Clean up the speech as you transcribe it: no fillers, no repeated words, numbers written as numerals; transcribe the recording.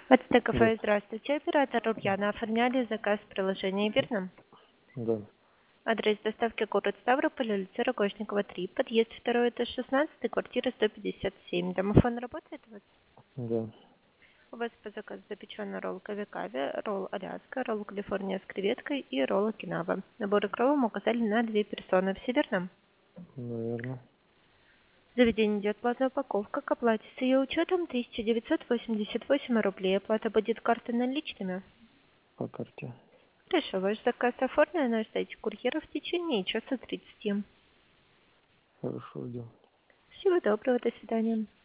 АТТ Да. кафе, здравствуйте. Оператор Ульяна. Оформляли заказ в приложении, верно? Да. Адрес доставки город Ставрополь, улица Рогожникова, 3, подъезд 2, этаж 16, квартира 157. Домофон работает у вас? Да. У вас по заказу запеченный ролл кави-кави, ролл Аляска, ролл Калифорния с креветкой и ролл Окинава. Наборы кровом указали на 2 персоны. Все верно? Наверное. В заведении идет платная упаковка. К оплате с ее учетом 1988 рублей. Оплата будет картой наличными. По карте. Хорошо, ваш заказ оформлен на сайте курьера в течение часа 30. Хорошо, ждем. Всего доброго, до свидания.